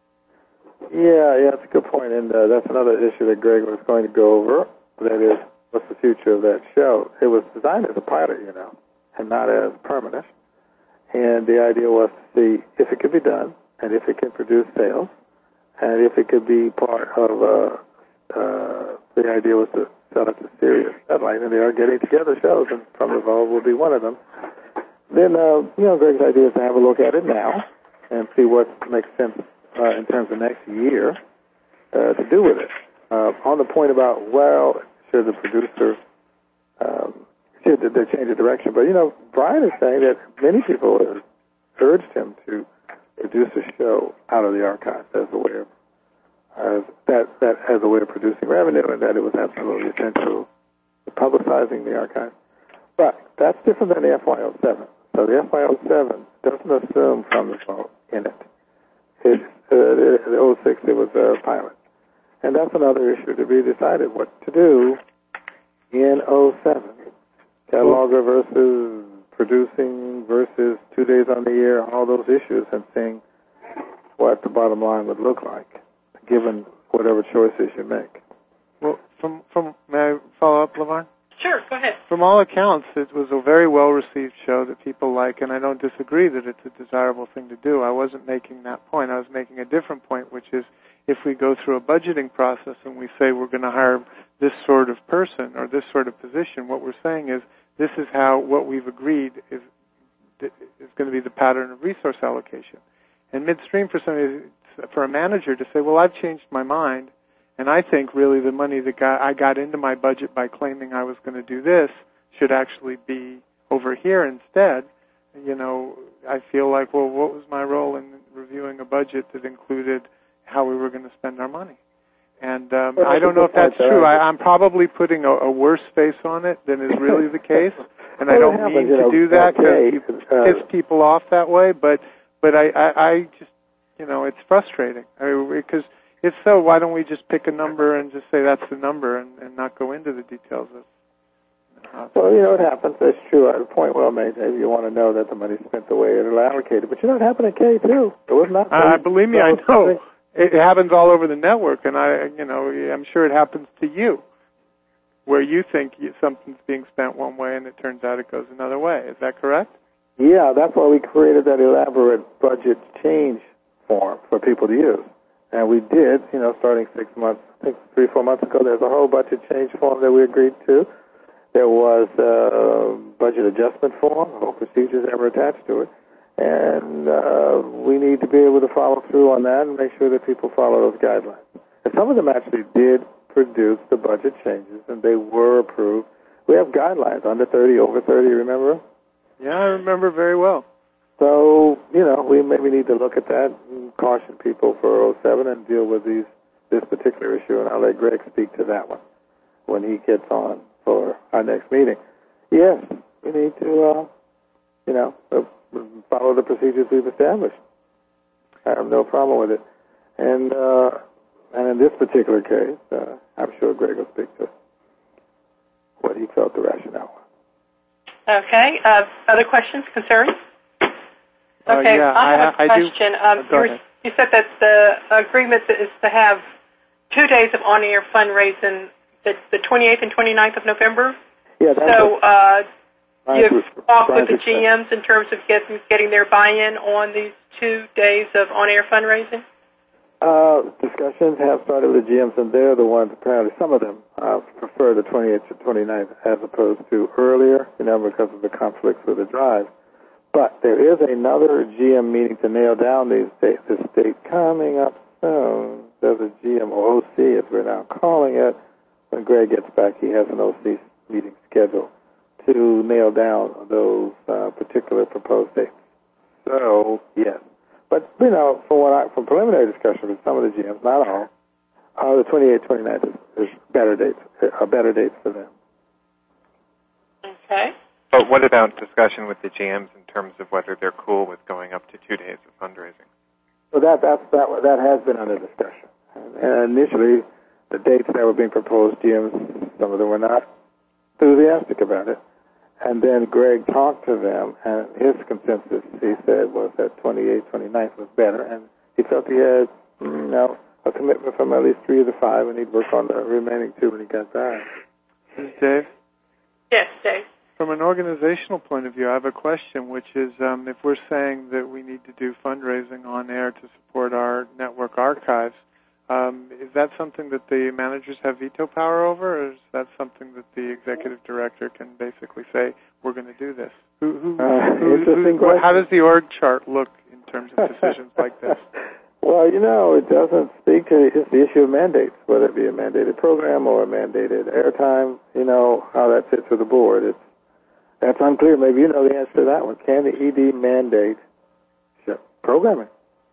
Yeah, yeah, that's a good point, and uh, that's another issue that Greg was going to go over. That is, what's the future of that show? It was designed as a pilot, you know, and not as permanent. And the idea was to see if it could be done, and if it could produce sales, and if it could be part of, uh, uh, the idea was to sell it to Sirius Satellite, and they are getting together shows, and From the Vault will be one of them. Then, uh, you know, Greg's idea is to have a look at it now and see what makes sense uh, in terms of next year uh, to do with it. Uh, on the point about, well, should the producer, um, should they change the direction? But, you know, Brian is saying that many people have urged him to produce a show out of the archives as a way of, as that, that as a way of producing revenue, and that it was absolutely essential to publicizing the archive. But that's different than the F Y O seven. So the F Y O seven doesn't assume From the Vault in it. It's, uh, the oh six, it was a pilot. And that's another issue to be decided, what to do in oh seven. Cataloger versus producing versus two days on the air, all those issues, and seeing what the bottom line would look like, given whatever choices you make. Well, from, from may I follow up, Lamar? Sure, go ahead. From all accounts, it was a very well-received show that people like, and I don't disagree that it's a desirable thing to do. I wasn't making that point. I was making a different point, which is if we go through a budgeting process and we say we're going to hire this sort of person or this sort of position, what we're saying is this is how what we've agreed is is going to be the pattern of resource allocation. And midstream for somebody, for a manager to say, well, I've changed my mind, and I think really the money that got, I got into my budget by claiming I was going to do this should actually be over here instead. You know, I feel like, well, what was my role in reviewing a budget that included how we were going to spend our money? And um, well, I don't know if that's true. I, I'm probably putting a, a worse face on it than is really the case, and well, I don't happens, mean you to know, do that okay, because uh, it piss people off that way. But but I, I, I just, you know, it's frustrating I mean, because if so, why don't we just pick a number and just say that's the number and, and not go into the details of. Uh, well, you know, it happens. That's true. A point well made. Maybe you want to know that the money's spent the way it is allocated, but you know, it happened at K too. It was not. I, believe me, I know. It happens all over the network, and I, you know, I'm sure it happens to you. where you think you, something's being spent one way and it turns out it goes another way. Is that correct? Yeah, that's why we created that elaborate budget change form for people to use. And we did, you know, starting six months, I think three, four months ago, there's a whole budget change form that we agreed to. There was a budget adjustment form, whole procedures that were attached to it. And uh, we need to be able to follow through on that and make sure that people follow those guidelines. And some of them actually did produce the budget changes, and they were approved. We have guidelines, under thirty, over thirty, remember? Yeah, I remember very well. So, you know, we maybe need to look at that and caution people for oh seven and deal with these this particular issue, and I'll let Greg speak to that one when he gets on for our next meeting. Yes, we need to, uh, you know, uh, follow the procedures we've established. I have no problem with it. And uh, and in this particular case, uh, I'm sure Greg will speak to what he felt the rationale was. Okay. Uh, other questions, concerns? Uh, okay, yeah, I have I, a question. I um, do. you, were, you said that the agreement is to have two days of on-air fundraising, the, the twenty-eighth and twenty-ninth of November. Yeah, that's so uh, you've Brian, talked Brian with the G Ms in terms of getting, getting their buy-in on these two days of on-air fundraising? Uh, discussions have started with the G Ms, and they're the ones, apparently, some of them uh, prefer the twenty-eighth to twenty-ninth as opposed to earlier, you know, because of the conflicts with the drive. But there is another G M meeting to nail down these dates. This date coming up soon. There's a G M, or O C, as we're now calling it. When Greg gets back, he has an O C meeting scheduled to nail down those uh, particular proposed dates. So, yes. But, you know, from what I, from preliminary discussion with some of the G Ms, not all, uh, the twenty-eighth, twenty-ninth is, is better dates, are better dates for them. Okay. But what about discussion with the G Ms in terms of whether they're cool with going up to two days of fundraising? So that that's, that that has been under discussion. And initially, the dates that were being proposed, G Ms, some of them were not enthusiastic about it. And then Greg talked to them, and his consensus, he said, was that twenty-eighth, twenty-ninth was better, and he felt he had, you know, a commitment from at least three of the five, and he'd work on the remaining two when he got back. Dave? Yes, Dave. From an organizational point of view, I have a question, which is um, if we're saying that we need to do fundraising on air to support our network archives, um, is that something that the managers have veto power over, or is that something that the executive director can basically say, we're going to do this? Who, who, uh, who, interesting who, question. how does the org chart look in terms of decisions like this? Well, you know, it doesn't speak to it's the issue of mandates, whether it be a mandated program or a mandated airtime, you know, how that fits with the board. It's That's unclear. Maybe you know the answer to that one. Can the E D mandate programming?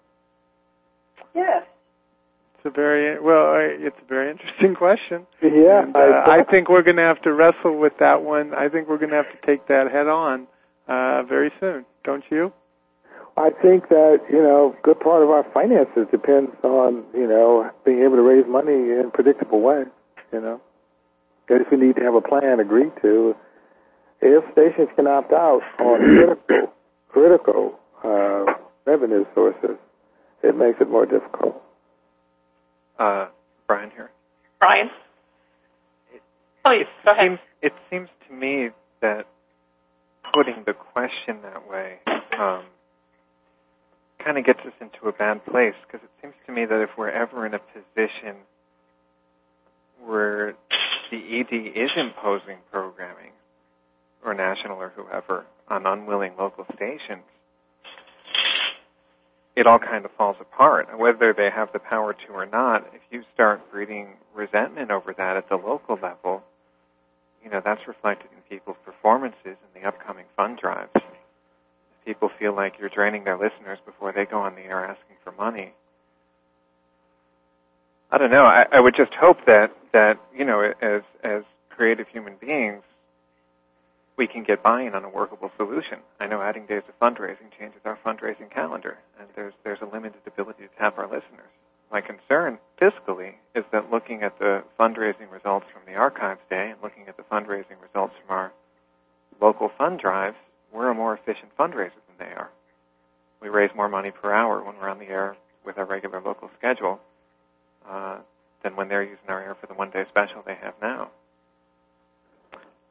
Yes. It's a very well. It's a very interesting question. Yeah, and, uh, I, I think we're going to have to wrestle with that one. I think we're going to have to take that head on uh, very soon. Don't you? I think that you know, a good part of our finances depends on you know being able to raise money in a predictable way. You know, if we need to have a plan agreed to. If stations can opt out on critical, critical uh, revenue sources, it makes it more difficult. Uh, Brian here. Brian? It, Please, it go ahead. Seems, it seems to me that putting the question that way um, kind of gets us into a bad place, because it seems to me that if we're ever in a position where the E D is imposing programming, or national or whoever, on unwilling local stations, it all kind of falls apart. Whether they have the power to or not, if you start breeding resentment over that at the local level, you know, that's reflected in people's performances in the upcoming fund drives. If people feel like you're draining their listeners before they go on the air asking for money, I don't know. I, I would just hope that, that, you know, as as creative human beings, we can get buy-in on a workable solution. I know adding days of fundraising changes our fundraising calendar, and there's there's a limited ability to tap our listeners. My concern fiscally is that looking at the fundraising results from the Archives Day and looking at the fundraising results from our local fund drives, we're a more efficient fundraiser than they are. We raise more money per hour when we're on the air with our regular local schedule uh, than when they're using our air for the one-day special they have now.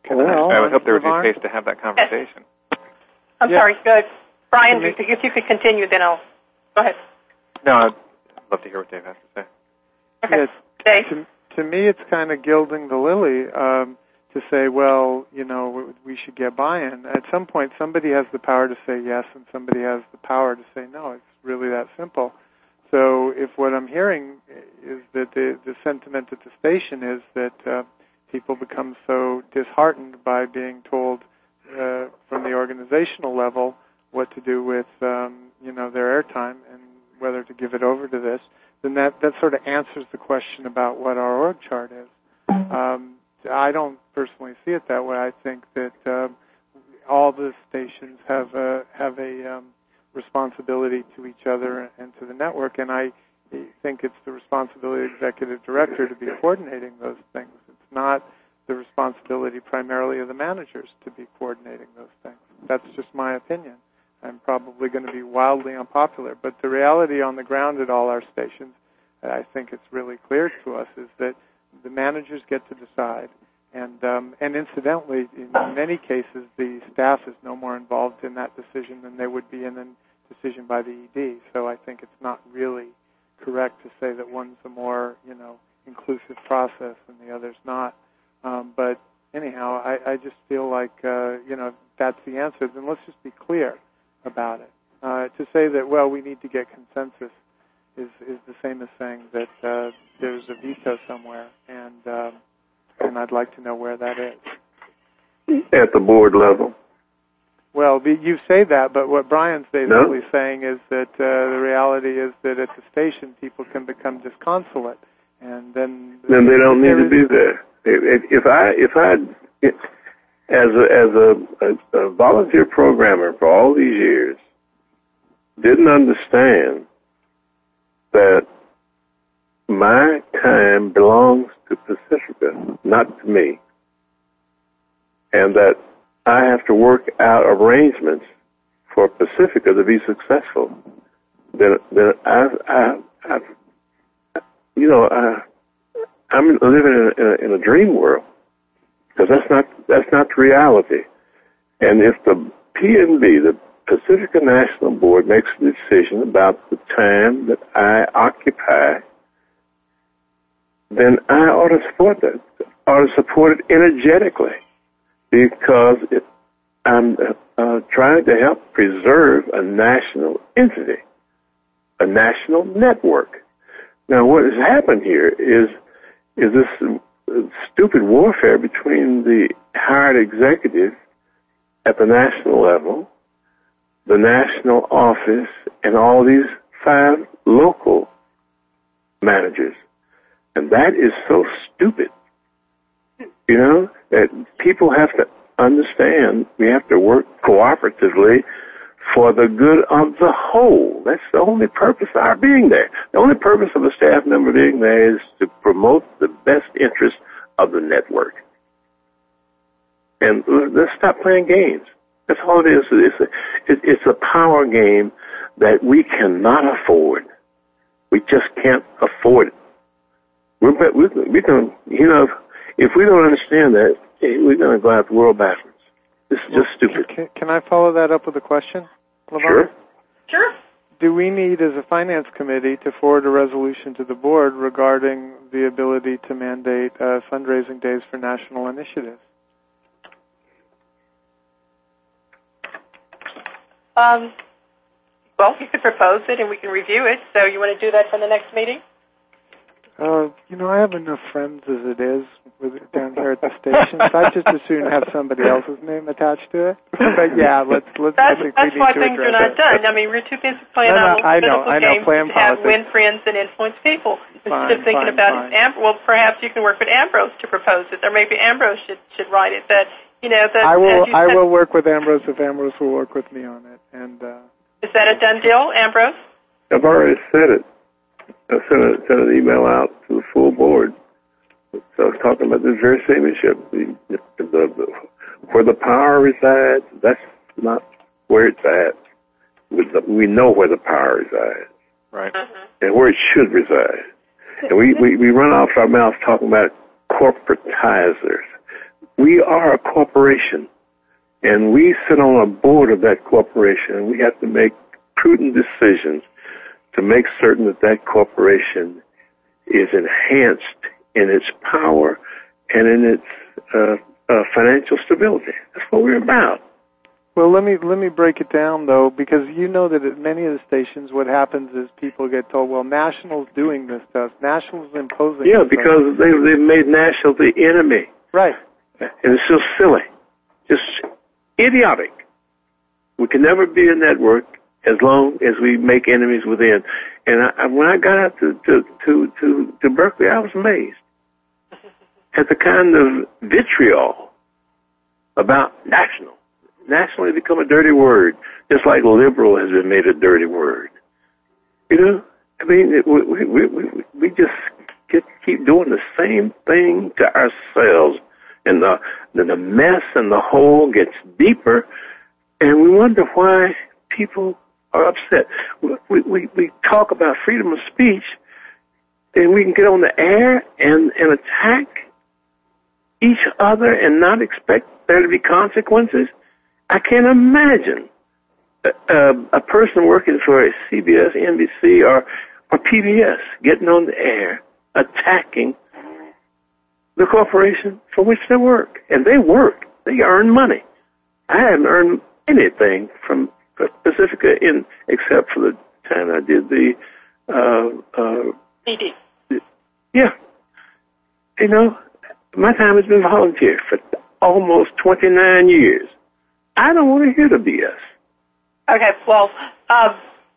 Well, I would hope there would Lamar? be space to have that conversation. I'm Yeah. sorry. Good. Brian, Me- if you could continue, then I'll go ahead. No, I'd love to hear what Dave has to say. Okay. Yes. Dave. To, to me, it's kind of gilding the lily um, to say, well, you know, we should get buy-in. At some point, somebody has the power to say yes, and somebody has the power to say no. It's really that simple. So if what I'm hearing is that the, the sentiment at the station is that uh, people become so disheartened by being told uh, from the organizational level what to do with, um, you know, their airtime and whether to give it over to this, then that, that sort of answers the question about what our org chart is. Um, I don't personally see it that way. I think that uh, all the stations have a, have a um, responsibility to each other and to the network, and I think it's the responsibility of the executive director to be coordinating those things. It's not the responsibility primarily of the managers to be coordinating those things. That's just my opinion. I'm probably going to be wildly unpopular, but the reality on the ground at all our stations, I think it's really clear to us, is that the managers get to decide. And um, and incidentally, in many cases, the staff is no more involved in that decision than they would be in a decision by the E D. So I think it's not really correct to say that one's a more, you know, inclusive process and the other's not. Um, but anyhow, I, I just feel like, uh, you know, if that's the answer, then let's just be clear about it. Uh, to say that, well, we need to get consensus is, is the same as saying that uh, there's a veto somewhere, and um, and I'd like to know where that is. At the board level. Well, the, you say that, but what Brian's basically No. saying is that uh, the reality is that at the station people can become disconsolate, and then Then they don't need there to is- be there. If, if I, if I, as a, as a, a, a volunteer programmer for all these years, didn't understand that my time belongs to Pacifica, not to me, and that I have to work out arrangements for Pacifica to be successful, then, then I've, I've, I've, you know, I, I'm living in a, in a dream world, because that's not that's not reality. And if the P N B, the Pacifica National Board, makes a decision about the time that I occupy, then I ought to support that. I ought to support it energetically, because it, I'm uh, trying to help preserve a national entity, a national network. Now, what has happened here is is this uh, stupid warfare between the hired executive at the national level, the national office, and all these five local managers. And that is so stupid. You know, that people have to understand we have to work cooperatively for the good of the whole. That's the only purpose of our being there. The only purpose of a staff member being there is to promote the best interest of the network. And let's stop playing games. That's all it is. It's a, it's a power game that we cannot afford. We just can't afford it. We're, we're, we're going to, you know, if we don't understand that, we're going to go out the world backwards. This is just stupid. Can, can I follow that up with a question, Lamar? Sure. Sure. Do we need, as a finance committee, to forward a resolution to the board regarding the ability to mandate uh, fundraising days for national initiatives? Um, well, you could propose it and we can review it. So you want to do that for the next meeting? Uh, you know, I have enough friends as it is with down here at the station, so I'd just as soon have somebody else's name attached to it. But yeah, let's let's. That's, I think that's we need why to things are address not it. done. I mean, we're too busy playing No, no, our I little know, political I know, games playing to have politics. win friends and influence people. Instead Fine, of thinking fine, about fine. it, Am- well, perhaps you can work with Ambrose to propose it, or maybe Ambrose should should write it. That you know that. I will. as you I said, will work with Ambrose if Ambrose will work with me on it. And uh, Is that a done deal, Ambrose? I've already said it. I sent, a, sent an email out to the full board. So I was talking about this very same issue. The, the, the, where the power resides, that's not where it's at. We know where the power resides. Right. Mm-hmm. And where it should reside. And we, we, we run off our mouth talking about corporatizers. we are a corporation, and we sit on a board of that corporation, and we have to make prudent decisions to make certain that that corporation is enhanced in its power and in its uh, uh, financial stability. That's what we're about. Well, let me let me break it down, though, because you know that at many of the stations what happens is people get told, well, National's doing this to us. National's imposing Yeah, this because they, they've made National the enemy. Right. And it's so silly. Just idiotic. We can never be a network as long as we make enemies within. And I, when I got out to, to, to, to, to Berkeley, I was amazed at the kind of vitriol about National. National has become a dirty word, just like liberal has been made a dirty word. You know, I mean, it, we, we, we, we just get, keep doing the same thing to ourselves, and the, the mess and the hole gets deeper, and we wonder why people are upset. We, we, we talk about freedom of speech, and we can get on the air and, and attack each other and not expect there to be consequences. I can't imagine a, a, a person working for a C B S, N B C, or, or P B S getting on the air attacking the corporation for which they work. And they work. They earn money. I haven't earned anything from Pacifica in except for the time I did the uh, uh, E D. Yeah. You know, my time has been volunteer for almost twenty-nine years. I don't want to hear the B S. Okay, well, um,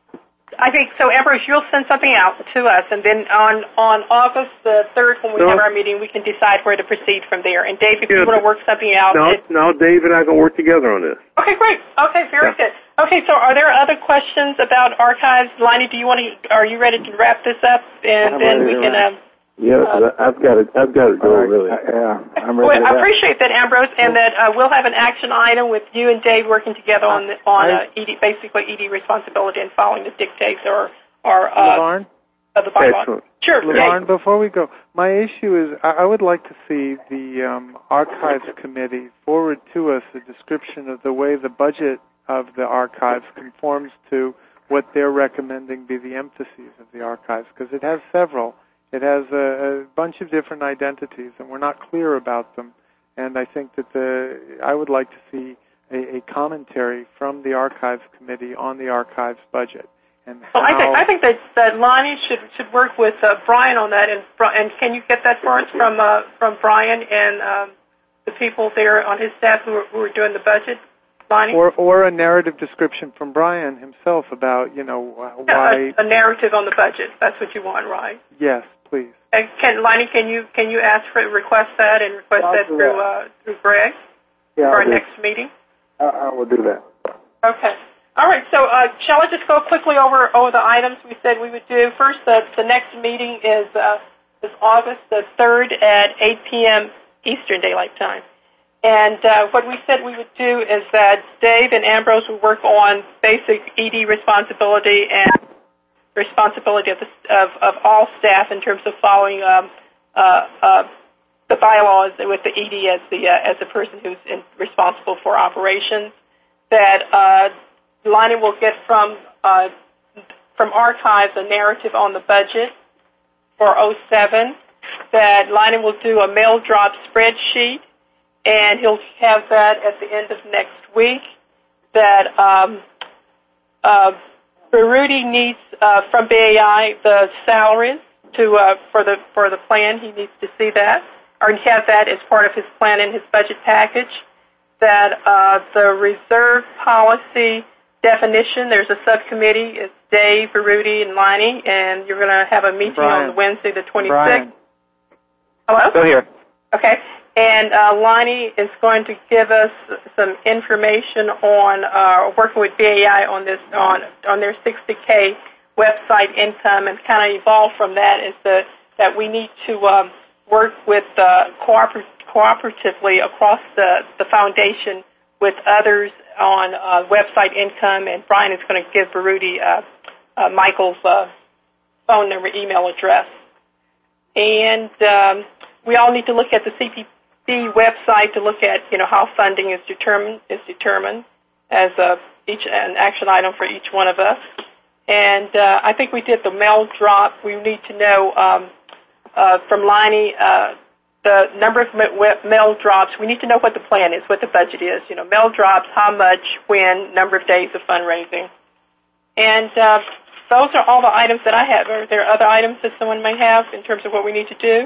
I think, so Ambrose, you'll send something out to us, and then on, on August the third, when we no. have our meeting, we can decide where to proceed from there. And Dave, if yeah, you want to work something out. No, it, no, Dave and I can work together on this. Okay, great. Okay, very yeah. good. Okay, so are there other questions about archives? Lonnie, do you want to, are you ready to wrap this up? And I'm then we can, wrap. um, Yes, uh, I've got to. I've got to go. Right. Really. Yeah, I'm ready. Well, to I appreciate that, Ambrose, and that uh, we'll have an action item with you and Dave working together on the, on I, uh, E D, basically E D responsibility and following the dictates or or uh, LaVarn? of the bylaw. Excellent. Sure. LaVarn, Yeah. before we go, my issue is I, I would like to see the um, Archives Committee forward to us a description of the way the budget of the archives conforms to what they're recommending be the emphases of the archives, because it has several. It has a, a bunch of different identities, and we're not clear about them. And I think that the I would like to see a, a commentary from the Archives Committee on the archives budget. And how Well, I think I think that, that Lonnie should should work with uh, Brian on that. And and can you get that for us from uh, from Brian and um, the people there on his staff who are, who are doing the budget, Lonnie? Or or a narrative description from Brian himself about, you know, why... Yeah, a, a narrative on the budget. That's what you want, right? Yes, please. And can Lonnie, can you can you ask for request that and request I'll that do through that. uh, through Greg Yeah, for I'll our do, next meeting? I, I will do that. Okay. All right. So uh, shall I just go quickly over over the items we said we would do? First, the the next meeting is uh, is August the third at eight p.m. Eastern Daylight Time. And uh, what we said we would do is that Dave and Ambrose would work on basic E D responsibility and responsibility of, the, of, of all staff in terms of following um, uh, uh, the bylaws with the E D as the uh, as the person who's in, responsible for operations. That uh, Lonnie will get from uh, from archives a narrative on the budget for oh seven. That Lonnie will do a mail drop spreadsheet, and he'll have that at the end of next week. That um, uh, Baruti needs uh, from B A I the salaries to uh, for the for the plan. He needs to see that, or have that as part of his plan in his budget package. That uh, the reserve policy definition. There's a subcommittee. It's Dave, Baruti, and Lonnie, and you're going to have a meeting Brian. on Wednesday the twenty-sixth. Brian. Hello? Still here. Okay. And uh, Lonnie is going to give us some information on uh, working with B A I on this on on their sixty K website income, and kind of evolve from that is the, that we need to um, work with uh, cooper- cooperatively across the, the foundation with others on uh, website income. And Brian is going to give Baruti uh, uh, Michael's uh, phone number, email address, and um, we all need to look at the C P the website to look at, you know, how funding is determined is determined as a each an action item for each one of us. And uh, I think we did the mail drop. We need to know um, uh, from Lonnie uh, the number of mail drops. We need to know what the plan is, what the budget is. You know, mail drops, how much, when, number of days of fundraising. And uh, those are all the items that I have. Are there other items that someone may have in terms of what we need to do?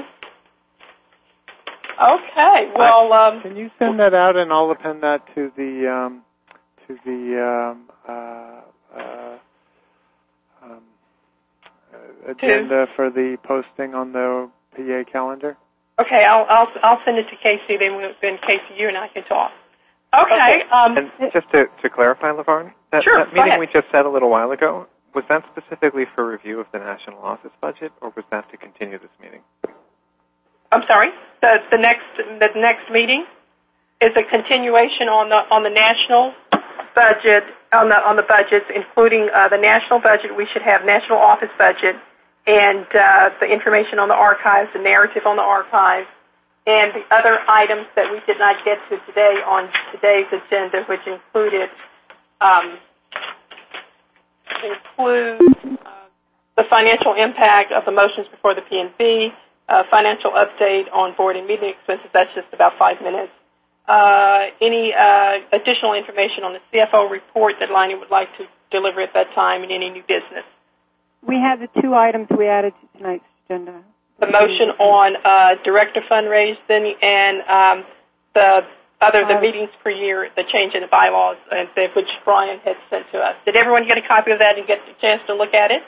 Okay. Well, um, can you send that out, and I'll append that to the um, to the um, uh, uh, um, agenda to, for the posting on the P A calendar? Okay. I'll I'll I'll send it to Casey. Then then Casey, you and I can talk. Okay. okay. Um, and just to to clarify, LaVarn, that, sure, that meeting we just said a little while ago, was that specifically for review of the national office budget, or was that to continue this meeting? I'm sorry. The the next the next meeting is a continuation on the on the national budget on the on the budgets, including uh, the national budget. We should have national office budget and uh, the information on the archives, the narrative on the archives, and the other items that we did not get to today on today's agenda, which included um, include uh, the financial impact of the motions before the P N B. Uh, financial update on board and meeting expenses, that's just about five minutes. Uh, any uh, additional information on the C F O report that Lonnie would like to deliver at that time, and any new business? We have the two items we added to tonight's agenda. The motion on uh, director fundraising and um, the other, the meetings per year, the change in the bylaws, and the, which Brian had sent to us. Did everyone get a copy of that and get a chance to look at it?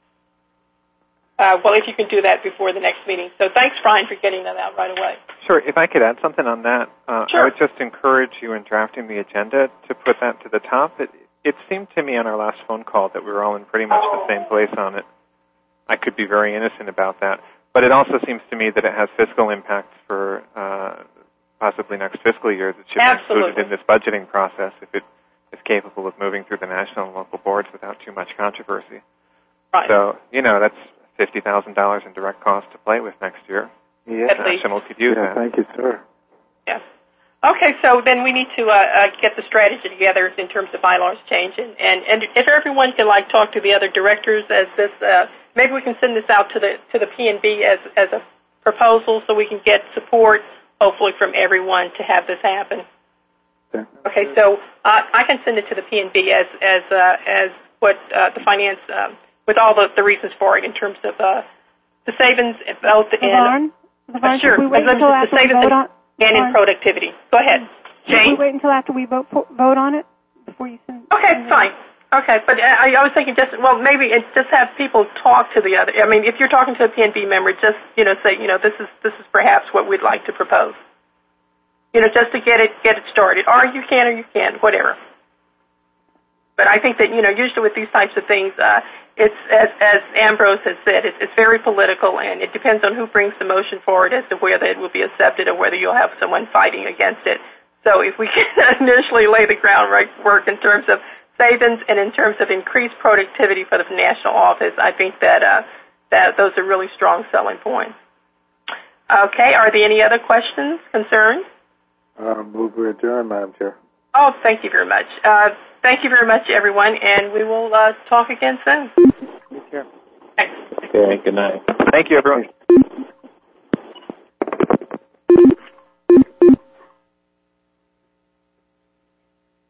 Uh, well, if you can do that before the next meeting. So thanks, Brian, for getting that out right away. Sure. If I could add something on that, uh, sure. I would just encourage you in drafting the agenda to put that to the top. It, it seemed to me on our last phone call that we were all in pretty much the same place on it. I could be very innocent about that. But it also seems to me that it has fiscal impacts for uh, possibly next fiscal year that should Absolutely. be included in this budgeting process if it is capable of moving through the national and local boards without too much controversy. Right. So, you know, that's fifty thousand dollars in direct cost to play with next year. Yeah. At National least. could use yeah, that. Thank you, sir. Yes. Okay, so then we need to uh, uh, get the strategy together in terms of bylaws change. And, and, and if everyone can, like, talk to the other directors as this, uh, maybe we can send this out to the to the P N B as, as a proposal so we can get support, hopefully, from everyone to have this happen. Okay, okay so uh, I can send it to the P N B as, as, uh, as what uh, the finance... Um, with all the, the reasons for it in terms of uh, the savings both in LaVarn, LaVarn, uh, sure, we wait until the after savings we vote on, and in productivity. Go ahead, Jane. Should we wait until after we vote for, vote on it before you send? Okay, send fine. Okay, but I, I was thinking just well maybe it just have people talk to the other. I mean, if you're talking to a P N B member, just you know say you know this is this is perhaps what we'd like to propose. You know, just to get it get it started, or you can or you can't, whatever. But I think that, you know, usually with these types of things, uh, it's, as, as Ambrose has said, it's, it's very political, and it depends on who brings the motion forward as to whether it will be accepted or whether you'll have someone fighting against it. So if we can initially lay the groundwork in terms of savings and in terms of increased productivity for the national office, I think that, uh, that those are really strong selling points. Okay, are there any other questions, concerns? Uh, move to adjourn, Madam Chair. Oh, thank you very much. Uh, thank you very much, everyone, and we will uh, talk again soon. Take care. Thanks. Okay, good night. Thank you, everyone.